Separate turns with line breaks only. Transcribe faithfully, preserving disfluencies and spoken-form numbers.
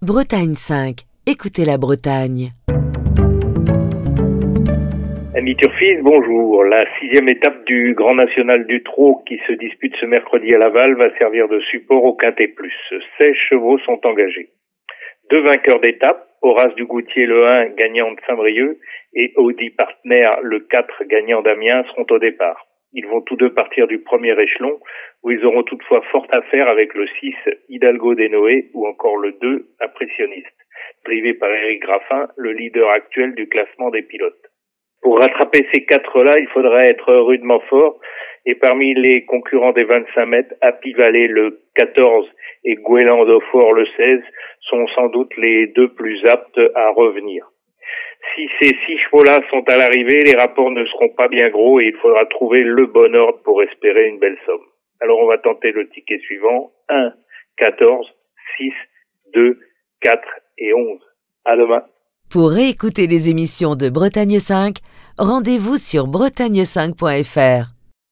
Bretagne cinq. Écoutez la Bretagne.
Amis turfistes, bonjour. La sixième étape du Grand National du Trot qui se dispute ce mercredi à Laval va servir de support au Quintet Plus. seize chevaux sont engagés. Deux vainqueurs d'étape, Horace Dugoutier le un, gagnant de Saint-Brieuc, et Audi Partner le quatre, gagnant d'Amiens, seront au départ. Ils vont tous deux partir du premier échelon, où ils auront toutefois fort à faire avec le six, Hidalgo des Noé, ou encore le deux, Impressionniste, drivé par Éric Graffin, le leader actuel du classement des pilotes. Pour rattraper ces quatre-là, il faudrait être rudement fort. Et parmi les concurrents des vingt-cinq mètres, Happy Valley le quatorze et Gouéland d'Aufort le seize sont sans doute les deux plus aptes à revenir. Si ces six chevaux-là sont à l'arrivée, les rapports ne seront pas bien gros et il faudra trouver le bon ordre pour espérer une belle somme. Alors on va tenter le ticket suivant, un, quatorze, six, deux, quatre et onze. À demain.
Pour réécouter les émissions de Bretagne cinq, rendez-vous sur bretagne cinq point f r.